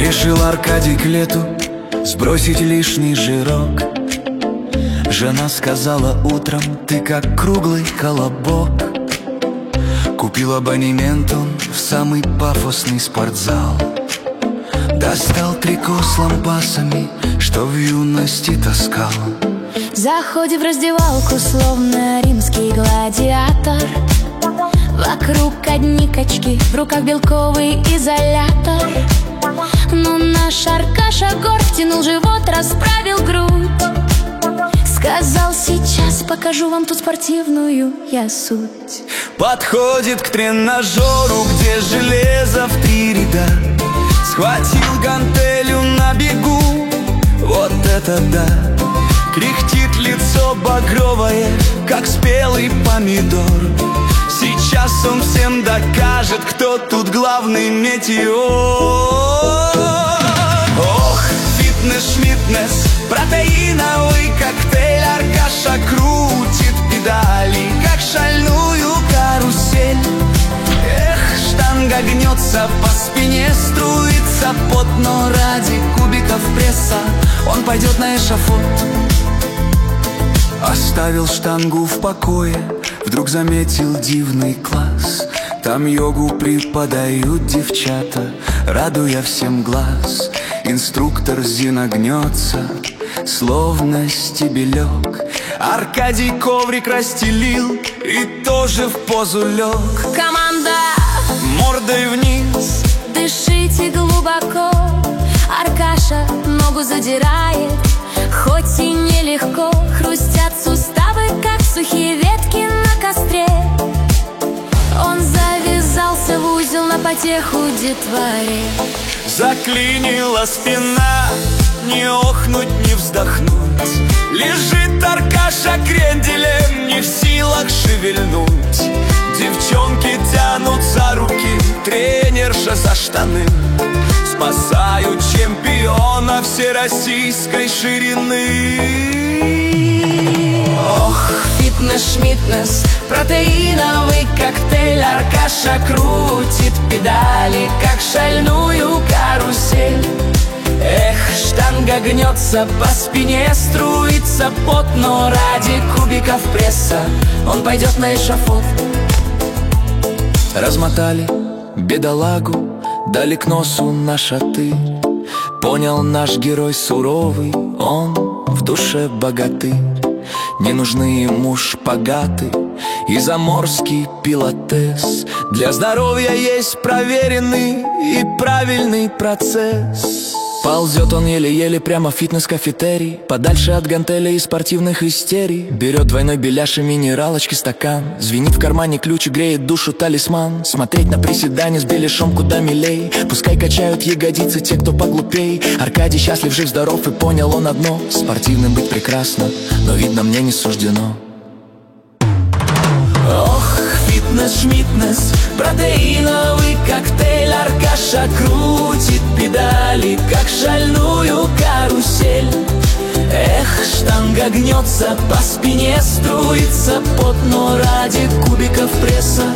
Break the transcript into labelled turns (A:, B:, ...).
A: Решил Аркадий к лету сбросить лишний жирок. Жена сказала утром: ты как круглый колобок. Купил абонемент он в самый пафосный спортзал. Достал трико с лампасами, что в юности таскал.
B: Заходит в раздевалку, словно римский гладиатор. Вокруг одни качки, в руках белковый изолятор. Но наш Аркаша горд втянул живот, расправил грудь. Сказал: сейчас покажу вам тут спортивную я суть.
A: Подходит к тренажеру, где железо в 3 ряда. Схватил гантелью на бегу, вот это да. Кряхтит лицо багровое, как спелый помидор. Сейчас он всем докажет, кто тут главный метеор. Ох, фитнес-шмитнес, протеиновый коктейль. Аркаша крутит педали, как шальную карусель. Эх, штанга гнется, по спине струится пот, но ради кубиков пресса он пойдет на эшафот. Оставил штангу в покое, вдруг заметил дивный класс. Там йогу преподают девчата, радуя всем глаз. Инструктор Зина гнется, словно стебелек. Аркадий коврик расстелил и тоже в позу лег.
B: Команда!
A: Мордой вниз,
B: Дышите глубоко. Аркаша ногу задирает, хоть и нелегко. Хрустят суставы, как сухие ветки на костре. Он завязался в узел на потеху детворе.
A: заклинила спина, не охнуть, не вздохнуть. Лежит Аркаша кренделем, не в силах шевельнуть. Девчонки тянут за руки, тренерша за штаны. Спасают чемпиона всероссийской ширины.
B: Ох, фитнес-шмитнес, протеиновый коктейль. Аркаша крутит педали, как шальную карусель. Эх, штанга гнется, по спине струится пот, но ради кубиков пресса он пойдет на эшафот.
A: Размотали бедолагу, дали к носу на шатырь. Понял наш герой суровый, он в душе богатырь. Не нужны ему шпагаты и заморский пилатес. Для здоровья есть проверенный и правильный процесс. Ползет он еле-еле прямо в фитнес-кафетерий, подальше от гантелей и спортивных истерий. Берет двойной беляш и минералочки стакан. Звенит в кармане ключ и греет душу талисман. Смотреть на приседания с беляшом куда милей. Пускай качают ягодицы те, кто поглупей. Аркадий счастлив, жив, здоров, и понял он одно: спортивным быть прекрасно, но видно мне не суждено.
B: Ох, фитнес-шмитнес, протеиновый коктейль. Аркаша крутит педали, как шальную карусель. Эх, штанга гнется, по спине струится пот, но ради кубиков пресса